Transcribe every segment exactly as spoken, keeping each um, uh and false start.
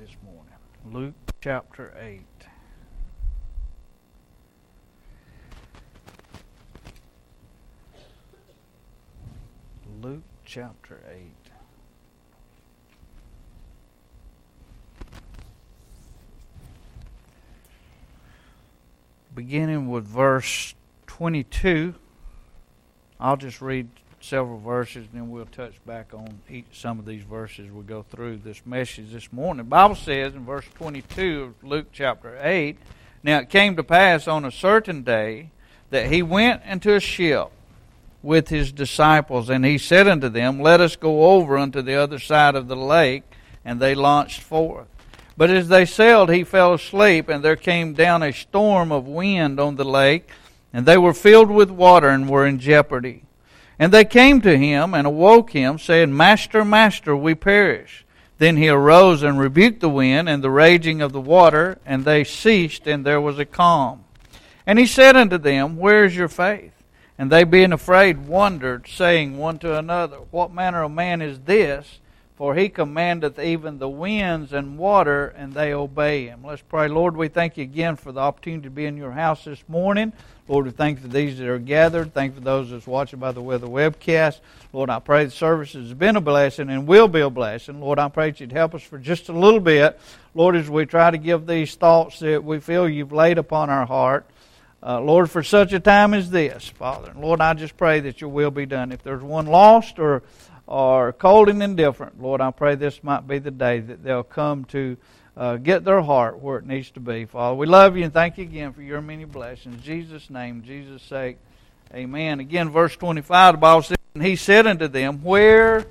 this morning. Luke chapter eight. Luke chapter eight. Beginning with verse twenty-two. I'll just read several verses, and then we'll touch back on each some of these verses we go through this message this morning. The Bible says in verse twenty-two of Luke chapter eight, "Now it came to pass on a certain day that he went into a ship with his disciples, and he said unto them, Let us go over unto the other side of the lake. And they launched forth. But as they sailed, he fell asleep, and there came down a storm of wind on the lake, and they were filled with water and were in jeopardy. And they came to him and awoke him, saying, Master, Master, we perish. Then he arose and rebuked the wind and the raging of the water, and they ceased, and there was a calm. And he said unto them, Where is your faith? And they, being afraid, wondered, saying one to another, What manner of man is this? For he commandeth even the winds and water, and they obey him." Let's pray. Lord, we thank you again for the opportunity to be in your house this morning. Lord, we thank you for these that are gathered. Thank you for those that's watching by the way of the webcast. Lord, I pray the service has been a blessing and will be a blessing. Lord, I pray that you'd help us for just a little bit. Lord, as we try to give these thoughts that we feel you've laid upon our heart. Uh, Lord, for such a time as this, Father. Lord, I just pray that your will be done. If there's one lost or or cold and indifferent, Lord, I pray this might be the day that they'll come to uh, get their heart where it needs to be. Father, we love you and thank you again for your many blessings. In Jesus' name, in Jesus' sake, amen. Again, verse twenty-five, the Bible says, "And he said unto them, Where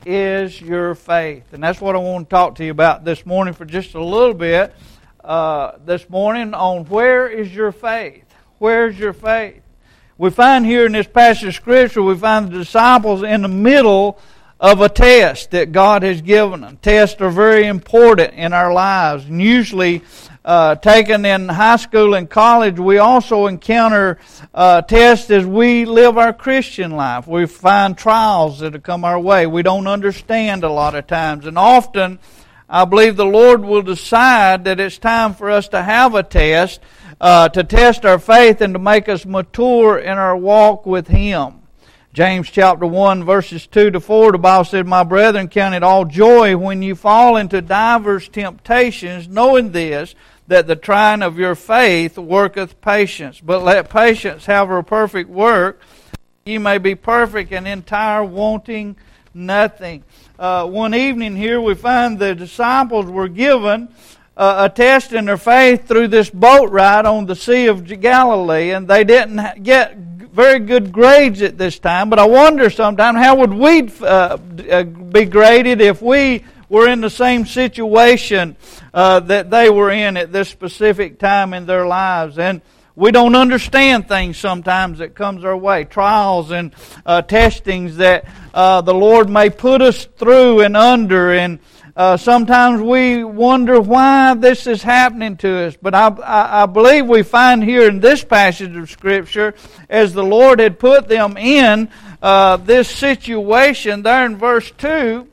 is your faith?" And that's what I want to talk to you about this morning for just a little bit. Uh, this morning on where is your faith? Where's your faith? We find here in this passage of Scripture, we find the disciples in the middle of a test that God has given them. Tests are very important in our lives. And usually uh, taken in high school and college, we also encounter uh, tests as we live our Christian life. We find trials that have come our way. We don't understand a lot of times. And often, I believe the Lord will decide that it's time for us to have a test, uh, to test our faith and to make us mature in our walk with Him. James chapter one, verses two to four, the Bible said, "My brethren, count it all joy when you fall into divers temptations, knowing this, that the trying of your faith worketh patience. But let patience have her perfect work, ye may be perfect and entire, wanting nothing." Uh, one evening here we find the disciples were given uh, a test in their faith through this boat ride on the Sea of Galilee, and they didn't get very good grades at this time. But I wonder sometimes, how would we uh, be graded if we were in the same situation uh, that they were in at this specific time in their lives? And we don't understand things sometimes that comes our way. Trials and uh, testings that uh, the Lord may put us through and under. And uh, sometimes we wonder why this is happening to us. But I, I, I believe we find here in this passage of Scripture, as the Lord had put them in uh, this situation there in verse two,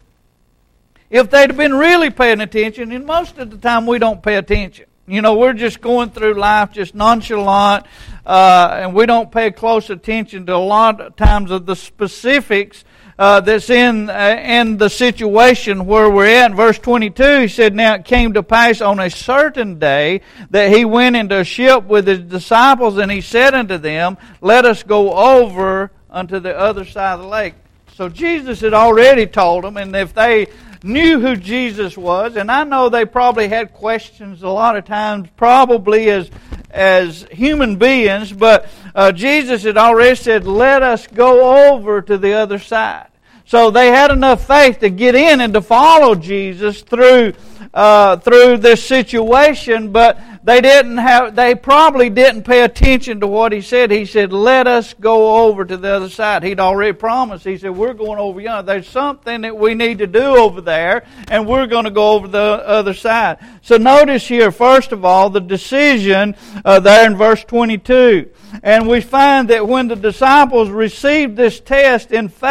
if they'd have been really paying attention, and most of the time we don't pay attention. You know, we're just going through life just nonchalant, uh, and we don't pay close attention to a lot of times of the specifics uh, that's in uh, in the situation where we're at. In verse twenty-two, he said, "Now it came to pass on a certain day that he went into a ship with his disciples, and he said unto them, Let us go over unto the other side of the lake." So Jesus had already told them, and if they knew who Jesus was, and I know they probably had questions a lot of times, probably as as human beings, but uh, Jesus had already said, "Let us go over to the other side." So they had enough faith to get in and to follow Jesus through uh, through this situation, but they didn't have. They probably didn't pay attention to what he said. He said, "Let us go over to the other side." He'd already promised. He said, "We're going over yonder. There's something that we need to do over there, and we're going to go over the other side." So notice here, first of all, the decision uh, there in verse twenty-two. And we find that when the disciples received this test in faith,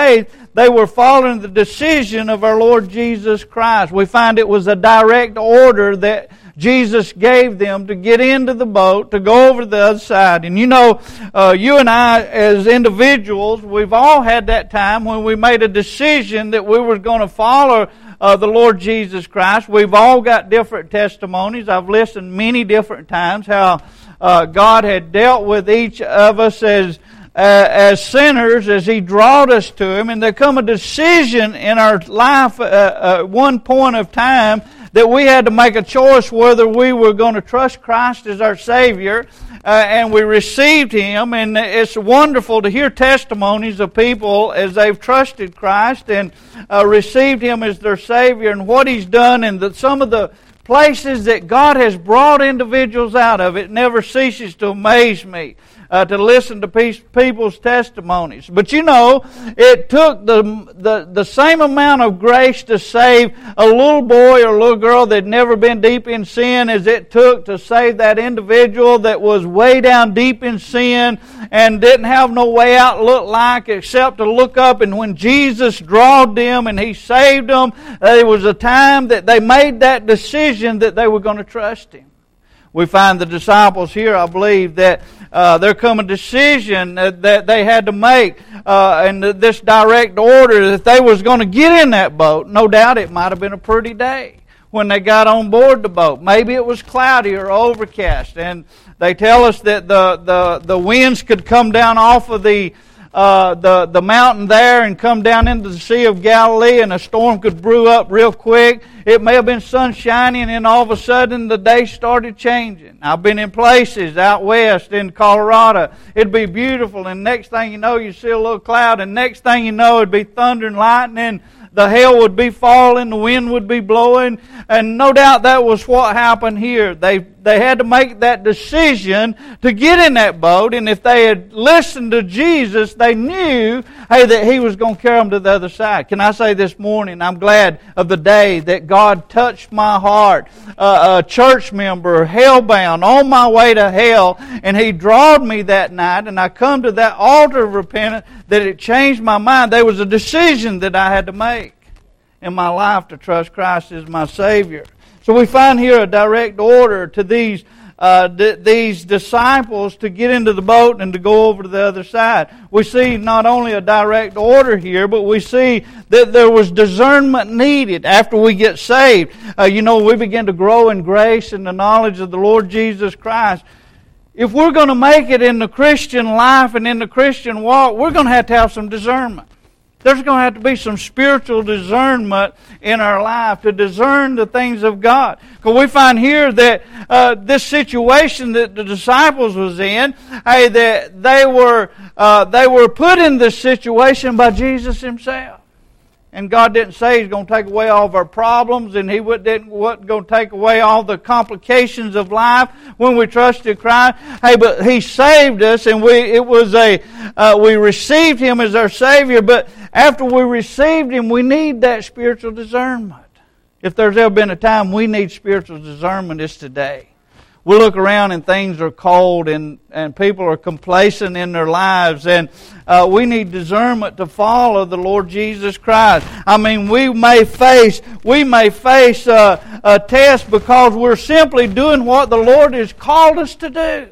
they were following the decision of our Lord Jesus Christ. We find it was a direct order that Jesus gave them to get into the boat, to go over to the other side. And you know, uh, you and I as individuals, we've all had that time when we made a decision that we were going to follow uh, the Lord Jesus Christ. We've all got different testimonies. I've listened many different times how uh, God had dealt with each of us as Uh, as sinners, as He drawed us to Him, and there come a decision in our life uh, at one point of time that we had to make a choice whether we were going to trust Christ as our Savior, uh, and we received Him. And it's wonderful to hear testimonies of people as they've trusted Christ and uh, received Him as their Savior, and what He's done, and the, some of the places that God has brought individuals out of. It never ceases to amaze me uh, to listen to people's testimonies. But you know, it took the, the the same amount of grace to save a little boy or a little girl that had never been deep in sin as it took to save that individual that was way down deep in sin and didn't have no way out look like except to look up, and when Jesus drawed them and He saved them, there was a time that they made that decision that they were going to trust Him. We find the disciples here, I believe, that uh, there come a decision that, that they had to make, uh, and this direct order that they was going to get in that boat. No doubt it might have been a pretty day when they got on board the boat. Maybe it was cloudy or overcast, and they tell us that the, the, the winds could come down off of the Uh, the, the mountain there and come down into the Sea of Galilee, and a storm could brew up real quick. It may have been sun shining, and then all of a sudden the day started changing. I've been in places out west in Colorado. It'd be beautiful, and next thing you know, you see a little cloud, and next thing you know, it'd be thunder and lightning. The hail would be falling, the wind would be blowing, and no doubt that was what happened here. They they had to make that decision to get in that boat, and if they had listened to Jesus, they knew, hey, that He was going to carry them to the other side. Can I say this morning, I'm glad of the day that God touched my heart, uh, a church member, hell-bound, on my way to hell, and He drawed me that night, and I come to that altar of repentance, that it changed my mind. There was a decision that I had to make in my life to trust Christ as my Savior. So we find here a direct order to these uh, d- these disciples to get into the boat and to go over to the other side. We see not only a direct order here, but we see that there was discernment needed after we get saved. Uh, you know, we begin to grow in grace and the knowledge of the Lord Jesus Christ. If we're going to make it in the Christian life and in the Christian walk, we're going to have to have some discernment. There's going to have to be some spiritual discernment in our life to discern the things of God. Because we find here that uh, this situation that the disciples was in, hey, that they were uh, they were put in this situation by Jesus Himself. And God didn't say He's going to take away all of our problems, and He wasn't going to take away all the complications of life when we trusted Christ. Hey, but He saved us, and we it was a uh, we received Him as our Savior. But after we received Him, we need that spiritual discernment. If there's ever been a time we need spiritual discernment, it's today. We look around and things are cold, and, and people are complacent in their lives, and uh, we need discernment to follow the Lord Jesus Christ. I mean, we may face we may face a, a test because we're simply doing what the Lord has called us to do.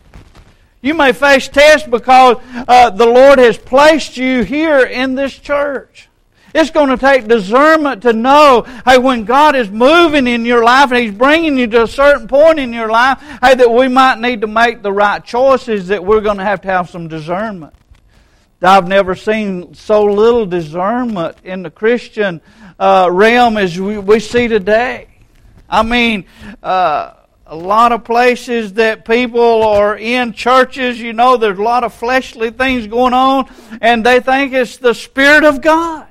You may face tests because uh, the Lord has placed you here in this church. It's going to take discernment to know, hey, when God is moving in your life and He's bringing you to a certain point in your life, hey, that we might need to make the right choices, that we're going to have to have some discernment. I've never seen so little discernment in the Christian uh, realm as we, we see today. I mean, uh, a lot of places that people are in churches, you know, there's a lot of fleshly things going on, and they think it's the Spirit of God.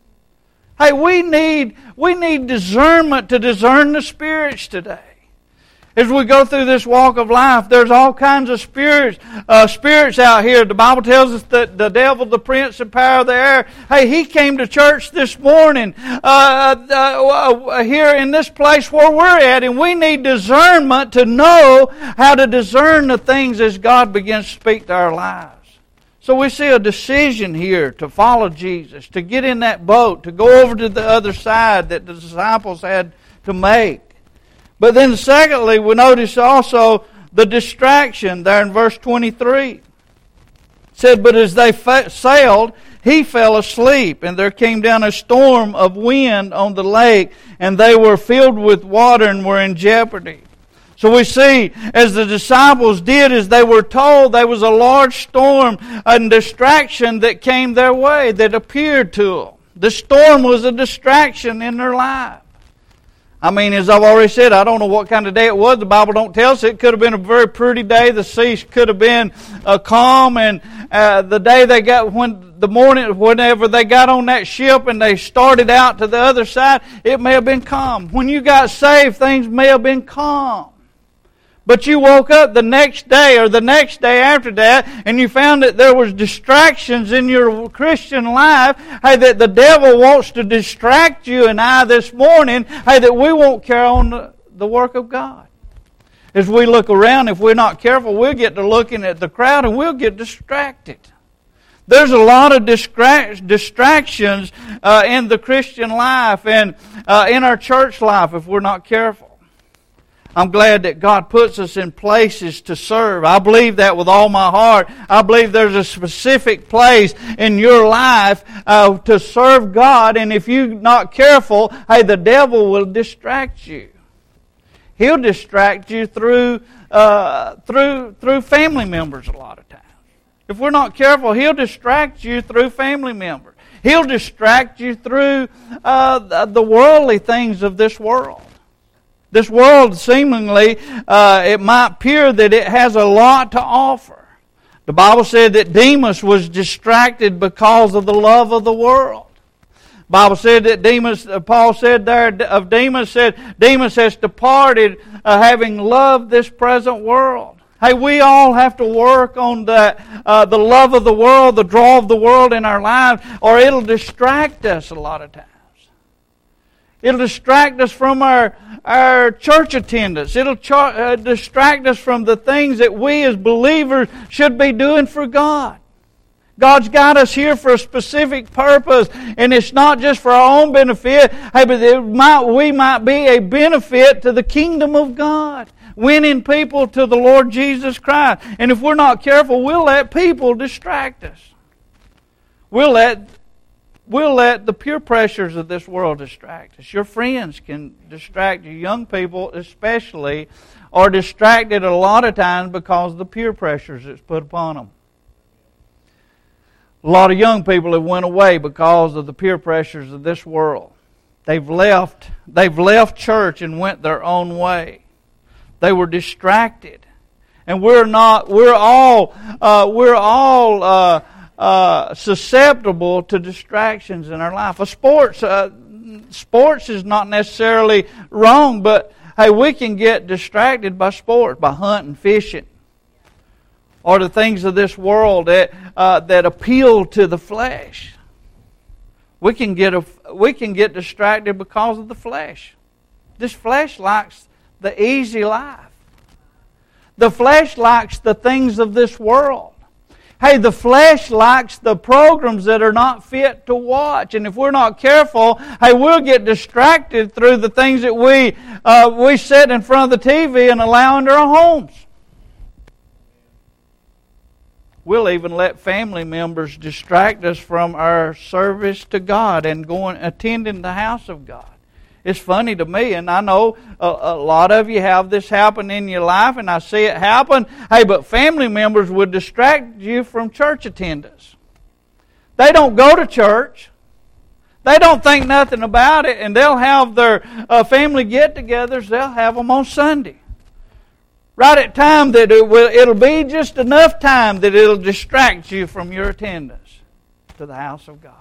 Hey, we need we need discernment to discern the spirits today. As we go through this walk of life, there's all kinds of spirits uh, spirits out here. The Bible tells us that the devil, the prince and power of the air, hey, he came to church this morning uh, uh, here in this place where we're at, and we need discernment to know how to discern the things as God begins to speak to our lives. So we see a decision here to follow Jesus, to get in that boat, to go over to the other side that the disciples had to make. But then secondly, we notice also the distraction there in verse twenty-three. It said, but as they fa- sailed, he fell asleep, and there came down a storm of wind on the lake, and they were filled with water and were in jeopardy. So we see, as the disciples did as they were told, there was a large storm and distraction that came their way, that appeared to them. The storm was a distraction in their life. I mean, as I've already said, I don't know what kind of day it was. The Bible don't tell us. It could have been a very pretty day. The sea could have been uh, calm, and uh, the day they got, when the morning, whenever they got on that ship and they started out to the other side, it may have been calm. When you got saved, things may have been calm. But you woke up the next day or the next day after that, and you found that there was distractions in your Christian life. Hey, that the devil wants to distract you and I this morning. Hey, that we won't carry on the, the work of God. As we look around, if we're not careful, we'll get to looking at the crowd and we'll get distracted. There's a lot of distra- distractions uh, in the Christian life and uh, in our church life if we're not careful. I'm glad that God puts us in places to serve. I believe that with all my heart. I believe there's a specific place in your life uh, to serve God, and if you're not careful, hey, the devil will distract you. He'll distract you through uh, through through family members a lot of times. If we're not careful, he'll distract you through family members. He'll distract you through uh, the worldly things of this world. This world, seemingly, uh, it might appear that it has a lot to offer. The Bible said that Demas was distracted because of the love of the world. The Bible said that Demas, uh, Paul said there of Demas, said Demas has departed uh, having loved this present world. Hey, we all have to work on the, uh, the love of the world, the draw of the world in our lives, or it'll distract us a lot of times. It'll distract us from our, our church attendance. It'll char- uh, distract us from the things that we as believers should be doing for God. God's got us here for a specific purpose, and it's not just for our own benefit. Hey, but it might, we might be a benefit to the kingdom of God, winning people to the Lord Jesus Christ. And if we're not careful, we'll let people distract us. We'll let We'll let the peer pressures of this world distract us. Your friends can distract you. Young people especially are distracted a lot of times because of the peer pressures that's put upon them. A lot of young people have went away because of the peer pressures of this world. They've left, they've left church and went their own way. They were distracted. And we're not, we're all, uh, we're all, uh, Uh, susceptible to distractions in our life. A sports, uh, sports is not necessarily wrong, but hey, we can get distracted by sports, by hunting, fishing, or the things of this world that uh, that appeal to the flesh. We can get a, we can get distracted because of the flesh. This flesh likes the easy life. The flesh likes the things of this world. Hey, the flesh likes the programs that are not fit to watch. And if we're not careful, hey, we'll get distracted through the things that we uh, we sit in front of the T V and allow into our homes. We'll even let family members distract us from our service to God and going attending the house of God. It's funny to me, and I know a, a lot of you have this happen in your life, and I see it happen. Hey, but family members would distract you from church attendance. They don't go to church. They don't think nothing about it, and they'll have their uh, family get-togethers. They'll have them on Sunday. Right at time that it will, it'll be just enough time that it'll distract you from your attendance to the house of God.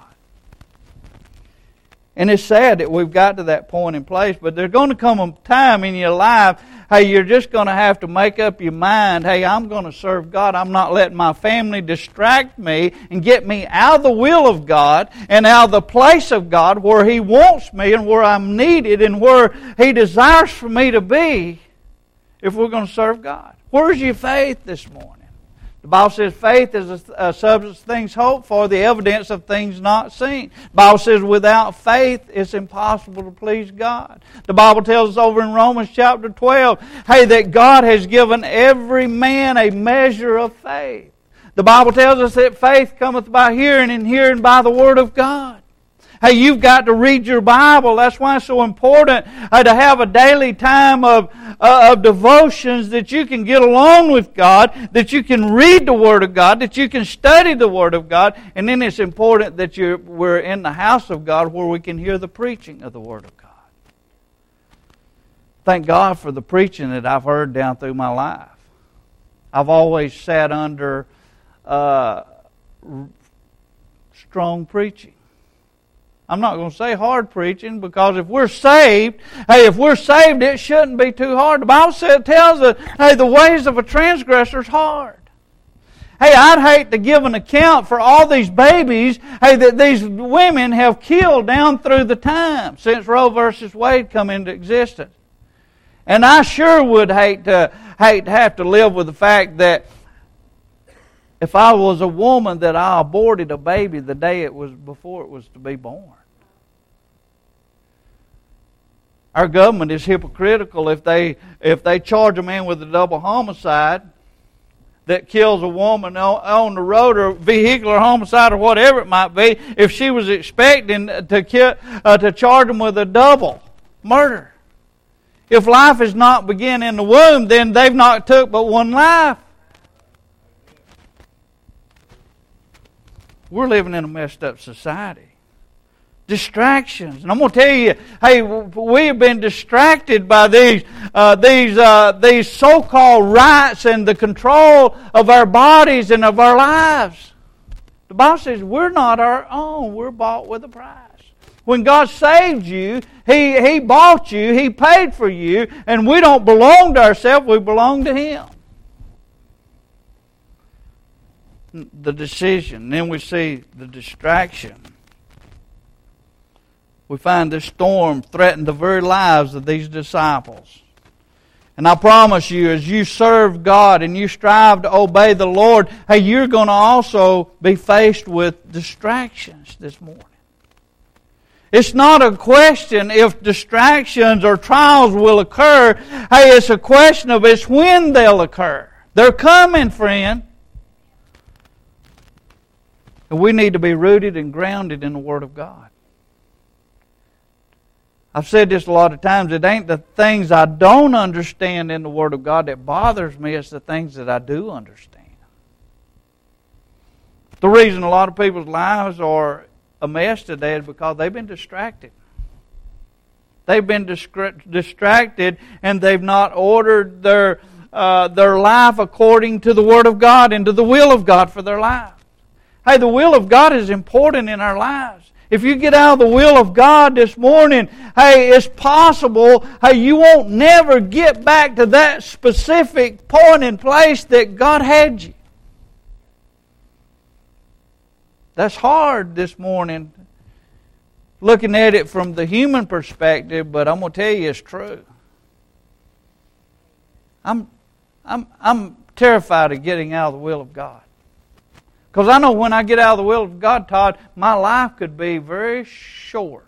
And it's sad that we've got to that point in place, but there's going to come a time in your life, hey, you're just going to have to make up your mind, hey, I'm going to serve God. I'm not letting my family distract me and get me out of the will of God and out of the place of God where He wants me and where I'm needed and where He desires for me to be if we're going to serve God. Where's your faith this morning? The The Bible says faith is a, a substance of things hoped for, the evidence of things not seen. The Bible says without faith it's impossible to please God. The Bible tells us over in Romans chapter twelve, hey, that God has given every man a measure of faith. The Bible tells us that faith cometh by hearing, and hearing by the Word of God. Hey, you've got to read your Bible. That's why it's so important uh, to have a daily time of, uh, of devotions that you can get along with God, that you can read the Word of God, that you can study the Word of God. And then it's important that you're, we're in the house of God where we can hear the preaching of the Word of God. Thank God for the preaching that I've heard down through my life. I've always sat under uh, strong preaching. I'm not going to say hard preaching, because if we're saved, hey, if we're saved, it shouldn't be too hard. The Bible says, tells us, hey, the ways of a transgressor is hard. Hey, I'd hate to give an account for all these babies, hey, that these women have killed down through the time since Roe versus Wade come into existence. And I sure would hate to hate to have to live with the fact that if I was a woman, that I aborted a baby the day it was before it was to be born. Our government is hypocritical if they if they charge a man with a double homicide that kills a woman on, on the road, or vehicular homicide, or whatever it might be. If she was expecting to kill, uh, to charge them with a double murder, if life is not begun in the womb, then they've not took but one life. We're living in a messed up society. Distractions. And I'm going to tell you, hey, we have been distracted by these uh, these uh, these so-called rights and the control of our bodies and of our lives. The Bible says we're not our own. We're bought with a price. When God saved you, He, He bought you, He paid for you, and we don't belong to ourselves, we belong to Him. The decision. Then we see the distraction. We find this storm threatened the very lives of these disciples. And I promise you, as you serve God and you strive to obey the Lord, hey, you're going to also be faced with distractions this morning. It's not a question if distractions or trials will occur. Hey, it's a question of it's when they'll occur. They're coming, friend. And we need to be rooted and grounded in the Word of God. I've said this a lot of times. It ain't the things I don't understand in the Word of God that bothers me. It's the things that I do understand. The reason a lot of people's lives are a mess today is because they've been distracted. They've been distracted, and they've not ordered their uh, their life according to the Word of God and to the will of God for their life. Hey, the will of God is important in our lives. If you get out of the will of God this morning, hey, it's possible, hey, you won't never get back to that specific point and place that God had you. That's hard this morning, looking at it from the human perspective, but I'm going to tell you it's true. I'm, I'm, I'm terrified of getting out of the will of God. Because I know when I get out of the will of God, Todd, my life could be very short.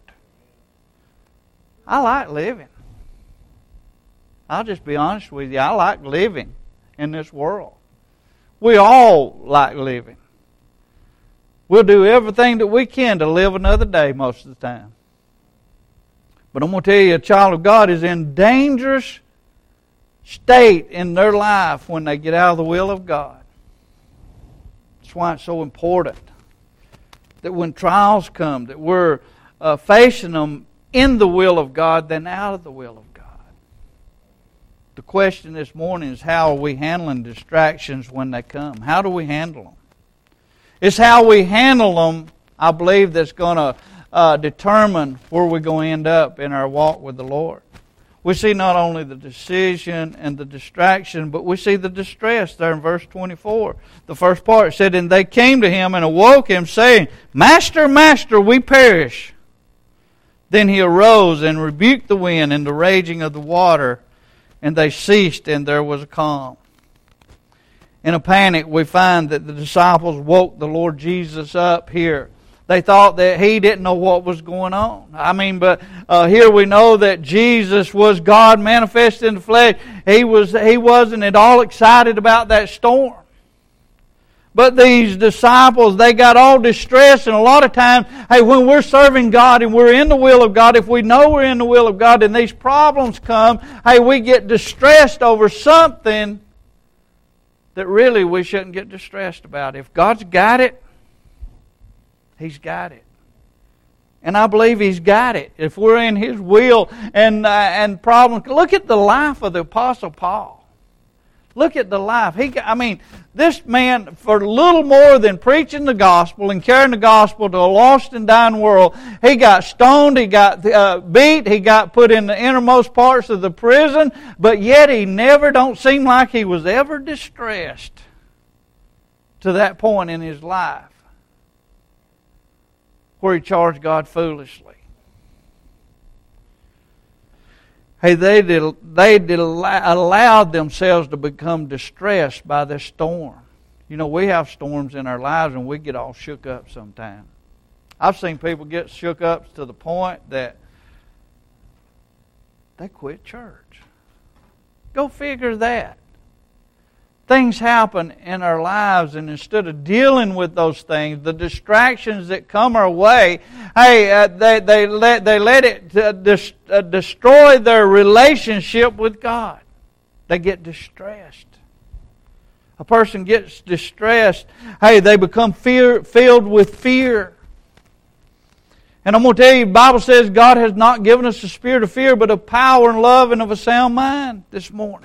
I like living. I'll just be honest with you. I like living in this world. We all like living. We'll do everything that we can to live another day most of the time. But I'm going to tell you, a child of God is in dangerous state in their life when they get out of the will of God. That's why it's so important that when trials come, that we're uh, facing them in the will of God than out of the will of God. The question this morning is, how are we handling distractions when they come? How do we handle them? It's how we handle them, I believe, that's going to uh, determine where we're going to end up in our walk with the Lord. We see not only the decision and the distraction, but we see the distress there in verse twenty-four. The first part said, "And they came to him and awoke him, saying, Master, Master, we perish. Then he arose and rebuked the wind and the raging of the water, and they ceased, and there was a calm." In a panic, we find that the disciples woke the Lord Jesus up here. They thought that He didn't know what was going on. I mean, but uh, here we know that Jesus was God manifested in the flesh. He, was, he wasn't at all excited about that storm. But these disciples, they got all distressed, and a lot of times, hey, when we're serving God and we're in the will of God, if we know we're in the will of God and these problems come, hey, we get distressed over something that really we shouldn't get distressed about. If God's got it, He's got it. And I believe He's got it. If we're in His will and uh, and problems. Look at the life of the Apostle Paul. Look at the life. He, I mean, this man, for little more than preaching the gospel and carrying the gospel to a lost and dying world, he got stoned, he got uh, beat, he got put in the innermost parts of the prison, but yet he never, don't seem like he was ever distressed to that point in his life where he charged God foolishly. Hey, they did, they did allowed themselves to become distressed by this storm. You know, we have storms in our lives and we get all shook up sometimes. I've seen people get shook up to the point that they quit church. Go figure that. Things happen in our lives, and instead of dealing with those things, the distractions that come our way, hey, uh, they they let they let it uh, dis, uh, destroy their relationship with God. They get distressed. A person gets distressed. Hey, they become fear filled with fear. And I'm going to tell you, the Bible says God has not given us a spirit of fear, but of power and love and of a sound mind this morning.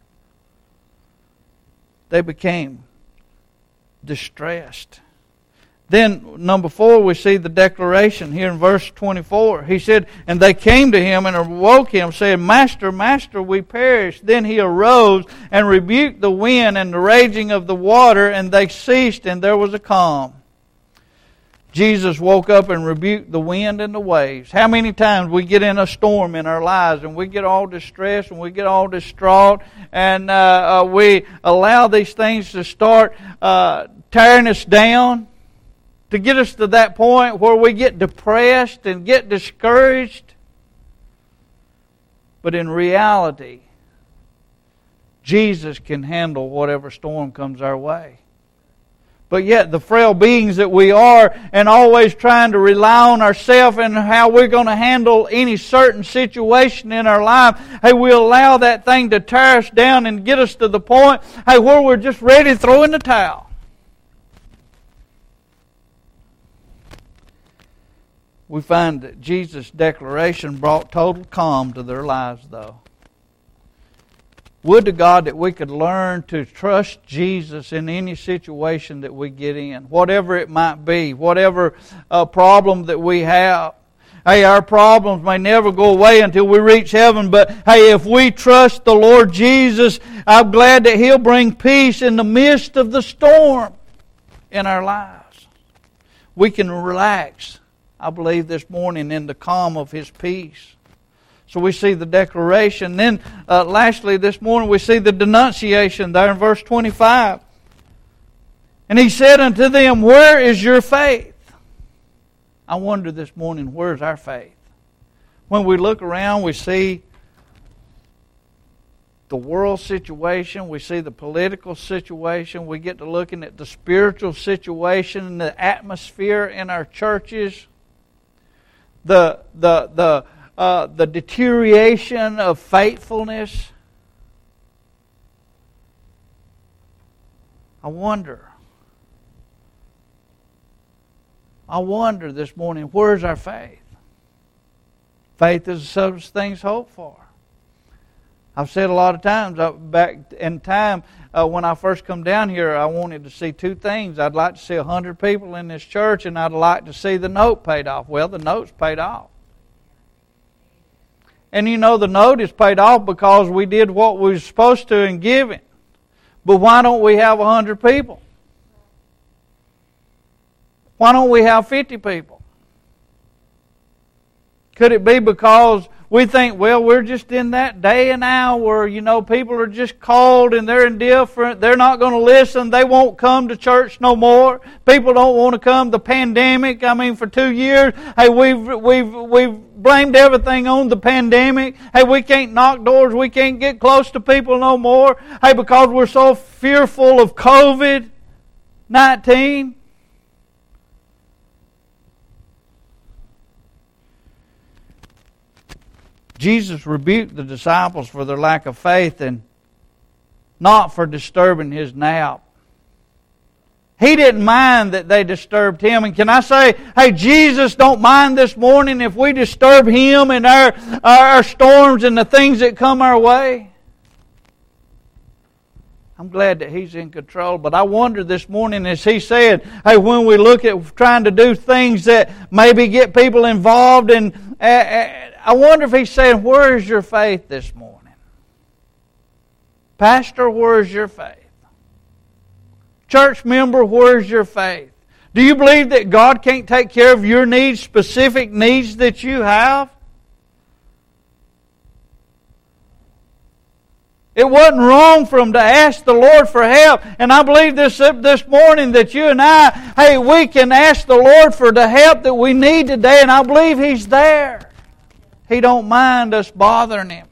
They became distressed. Then, number four, we see the declaration here in verse twenty-four. He said, and they came to him and awoke him, saying, Master, Master, we perish. Then he arose and rebuked the wind and the raging of the water, and they ceased, and there was a calm. Jesus woke up and rebuked the wind and the waves. How many times we get in a storm in our lives and we get all distressed and we get all distraught and uh, uh, we allow these things to start uh, tearing us down to get us to that point where we get depressed and get discouraged. But in reality, Jesus can handle whatever storm comes our way. But yet the frail beings that we are and always trying to rely on ourselves and how we're going to handle any certain situation in our life, hey, we allow that thing to tear us down and get us to the point, hey, where we're just ready to throw in the towel. We find that Jesus' declaration brought total calm to their lives, though. Would to God that we could learn to trust Jesus in any situation that we get in, whatever it might be, whatever uh, problem that we have. Hey, our problems may never go away until we reach heaven, but hey, if we trust the Lord Jesus, I'm glad that He'll bring peace in the midst of the storm in our lives. We can relax, I believe, this morning in the calm of His peace. So we see the declaration. Then, uh, lastly, this morning we see the denunciation there in verse twenty-five. And He said unto them, where is your faith? I wonder this morning, where's our faith? When we look around, we see the world situation, we see the political situation, we get to looking at the spiritual situation, the atmosphere in our churches, the the the Uh, the deterioration of faithfulness. I wonder. I wonder this morning, where's our faith? Faith is the substance of things hoped for. I've said a lot of times, uh, back in time, uh, when I first come down here, I wanted to see two things. I'd like to see a hundred people in this church, and I'd like to see the note paid off. Well, the note's paid off. And you know, the note is paid off because we did what we were supposed to in giving. But why don't we have a hundred people? Why don't we have fifty people? Could it be because we think, well, we're just in that day and hour where, you know, people are just cold and they're indifferent. They're not going to listen. They won't come to church no more. People don't want to come. The pandemic, I mean, for two years, hey, we've, we've, we've blamed everything on the pandemic. Hey, we can't knock doors. We can't get close to people no more. Hey, because we're so fearful of covid nineteen. Jesus rebuked the disciples for their lack of faith and not for disturbing His nap. He didn't mind that they disturbed Him. And can I say, hey, Jesus don't mind this morning if we disturb Him and our, our storms and the things that come our way? I'm glad that He's in control. But I wonder this morning, as He said, hey, when we look at trying to do things that maybe get people involved, and uh, I wonder if He's saying, where is your faith this morning? Pastor, where is your faith? Church member, where is your faith? Do you believe that God can't take care of your needs, specific needs that you have? It wasn't wrong for them to ask the Lord for help. And I believe this, this morning that you and I, hey, we can ask the Lord for the help that we need today, and I believe He's there. He don't mind us bothering Him.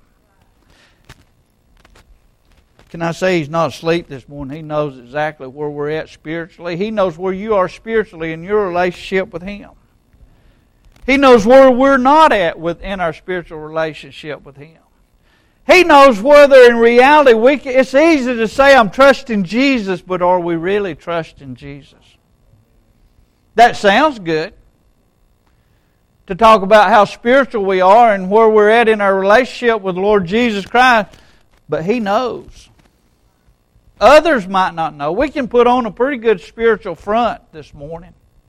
Can I say He's not asleep this morning? He knows exactly where we're at spiritually. He knows where you are spiritually in your relationship with Him. He knows where we're not at within our spiritual relationship with Him. He knows whether in reality we can, it's easy to say I'm trusting Jesus, but are we really trusting Jesus? That sounds good. To talk about how spiritual we are and where we're at in our relationship with the Lord Jesus Christ, but He knows. Others might not know. We can put on a pretty good spiritual front this morning.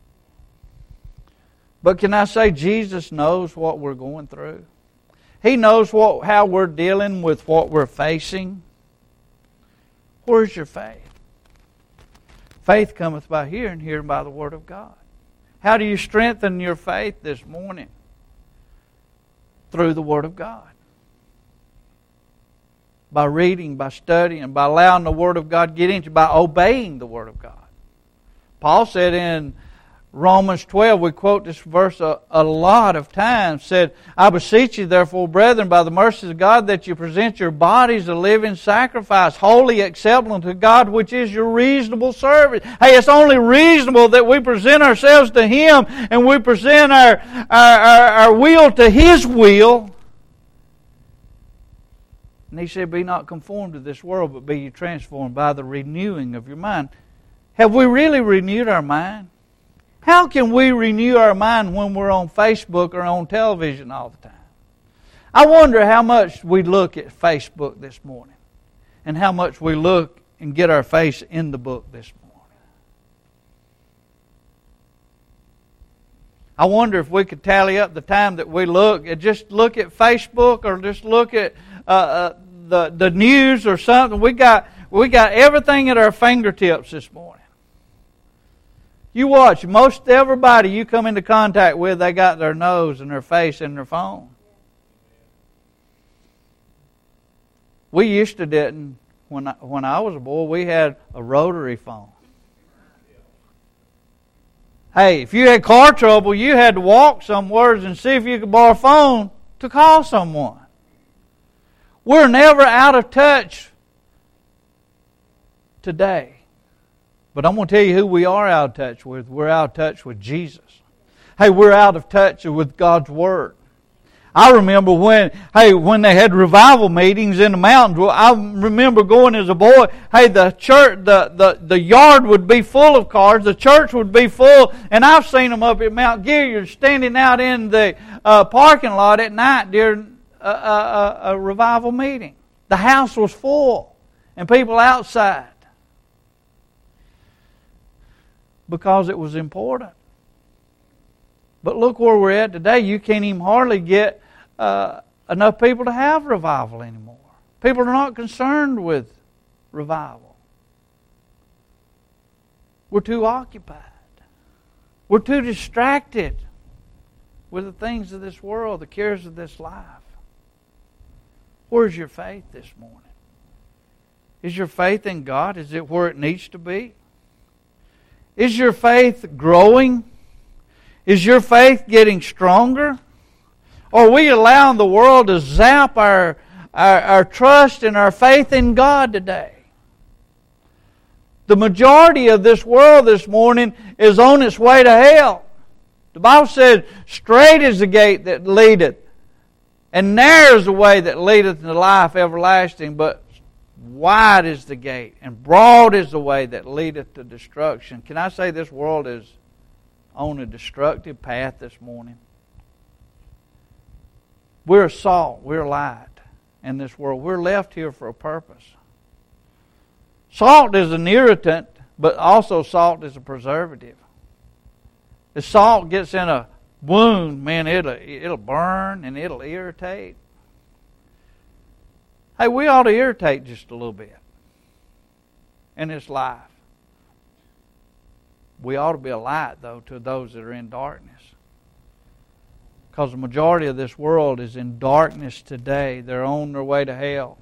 But can I say Jesus knows what we're going through? He knows what, how we're dealing with what we're facing. Where's your faith? Faith cometh by hearing, hearing by the Word of God. How do you strengthen your faith this morning? Through the Word of God. By reading, by studying, by allowing the Word of God to get into you, by obeying the Word of God. Paul said in Romans twelve, we quote this verse a, a lot of times, said, I beseech you therefore, brethren, by the mercies of God, that you present your bodies a living sacrifice, holy, acceptable to God, which is your reasonable service. Hey, it's only reasonable that we present ourselves to Him and we present our, our, our, our will to His will. And He said, be not conformed to this world, but be ye transformed by the renewing of your mind. Have we really renewed our mind? How can we renew our mind when we're on Facebook or on television all the time? I wonder how much we look at Facebook this morning and how much we look and get our face in the book this morning. I wonder if we could tally up the time that we look and just look at Facebook or just look at uh, uh, the the news or something. We got we got everything at our fingertips this morning. You watch, most everybody you come into contact with, they got their nose and their face in their phone. We used to didn't. When I, when I was a boy, we had a rotary phone. Hey, if you had car trouble, you had to walk somewhere and see if you could borrow a phone to call someone. We're never out of touch today. But I'm going to tell you who we are out of touch with. We're out of touch with Jesus. Hey, we're out of touch with God's Word. I remember when, hey, when they had revival meetings in the mountains. Well, I remember going as a boy. Hey, the church, the, the, the yard would be full of cars. The church would be full. And I've seen them up at Mount Gilead standing out in the uh, parking lot at night during a, a, a revival meeting. The house was full and people outside. Because it was important. But look where we're at today. You can't even hardly get uh, enough people to have revival anymore. People are not concerned with revival. We're too occupied. We're too distracted with the things of this world, the cares of this life. Where's your faith this morning? Is your faith in God? Is it where it needs to be? Is your faith growing? Is your faith getting stronger? Or are we allowing the world to zap our, our, our trust and our faith in God today? The majority of this world this morning is on its way to hell. The Bible says, straight is the gate that leadeth, and narrow is the way that leadeth to life everlasting, but wide is the gate, and broad is the way that leadeth to destruction. Can I say this world is on a destructive path this morning? We're salt, we're light in this world. We're left here for a purpose. Salt is an irritant, but also salt is a preservative. If salt gets in a wound, man, it'll, it'll burn and it'll irritate. Hey, we ought to irritate just a little bit in this life. We ought to be a light, though, to those that are in darkness. Because the majority of this world is in darkness today. They're on their way to hell.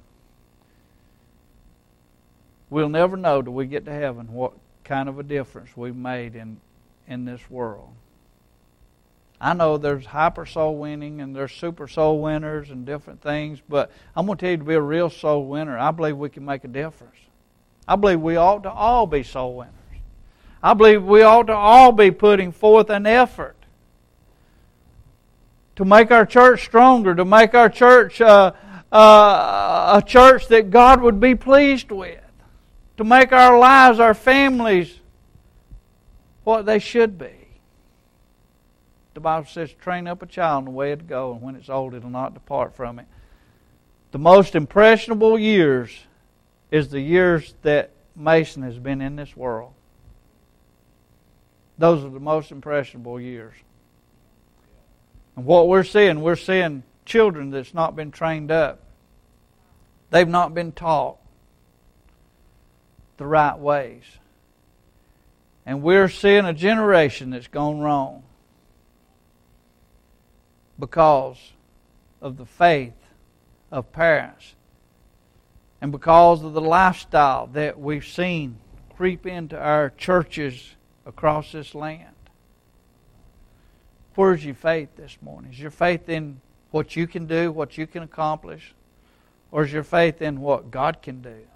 We'll never know till we get to heaven what kind of a difference we've made in, in this world. I know there's hyper soul winning and there's super soul winners and different things, but I'm going to tell you, to be a real soul winner, I believe we can make a difference. I believe we ought to all be soul winners. I believe we ought to all be putting forth an effort to make our church stronger, to make our church uh, uh, a church that God would be pleased with, to make our lives, our families, what they should be. The Bible says, train up a child in the way to go, and when it's old, it will not depart from it. The most impressionable years is the years that Mason has been in this world. Those are the most impressionable years. And what we're seeing, we're seeing children that's not been trained up. They've not been taught the right ways. And we're seeing a generation that's gone wrong because of the faith of parents and because of the lifestyle that we've seen creep into our churches across this land. Where's your faith this morning? Is your faith in what you can do, what you can accomplish? Or is your faith in what God can do?